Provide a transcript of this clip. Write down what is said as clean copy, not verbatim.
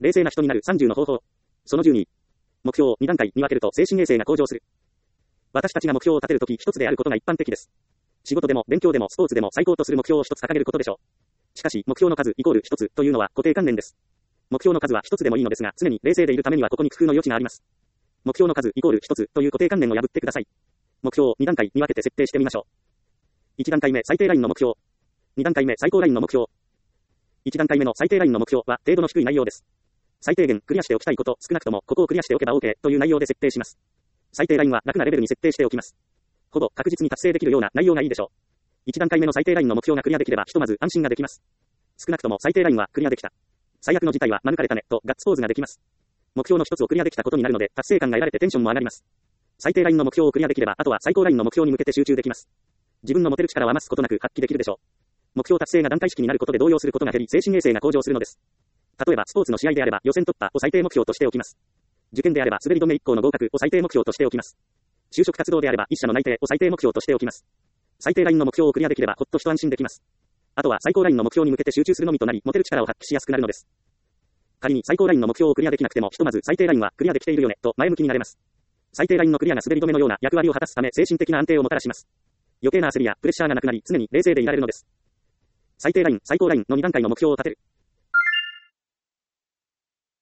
冷静な人になる30の方法。その12。目標を2段階に分けると精神衛生が向上する。私たちが目標を立てるとき一つであることが一般的です。仕事でも勉強でもスポーツでも最高とする目標を一つ掲げることでしょう。しかし、目標の数イコール一つというのは固定観念です。目標の数は一つでもいいのですが、常に冷静でいるためにはここに工夫の余地があります。目標の数イコール一つという固定観念を破ってください。目標を2段階に分けて設定してみましょう。1段階目最低ラインの目標。2段階目最高ラインの目標。1段階目の最低ラインの目標は程度の低い内容です。最低限クリアしておきたいこと、少なくともここをクリアしておけば OK という内容で設定します。最低ラインは楽なレベルに設定しておきます。ほぼ確実に達成できるような内容がいいでしょう。1段階目の最低ラインの目標がクリアできればひとまず安心ができます。少なくとも最低ラインはクリアできた。最悪の事態は免れたねとガッツポーズができます。目標の一つをクリアできたことになるので達成感が得られてテンションも上がります。最低ラインの目標をクリアできればあとは最高ラインの目標に向けて集中できます。自分の持てる力を余すことなく発揮できるでしょう。目標達成が段階式になることで動揺することが減り精神衛生が向上するのです。例えばスポーツの試合であれば予選突破を最低目標としておきます。受験であれば滑り止め1校の合格を最低目標としておきます。就職活動であれば一社の内定を最低目標としておきます。最低ラインの目標をクリアできればほっと一安心できます。あとは最高ラインの目標に向けて集中するのみとなり持てる力を発揮しやすくなるのです。仮に最高ラインの目標をクリアできなくてもひとまず最低ラインはクリアできているよねと前向きになれます。最低ラインのクリアが滑り止めのような役割を果たすため精神的な安定をもたらします。余計な焦りやプレッシャーがなくなり常に冷静でいられるのです。最低ライン、最高ラインの2段階の目標を立てる。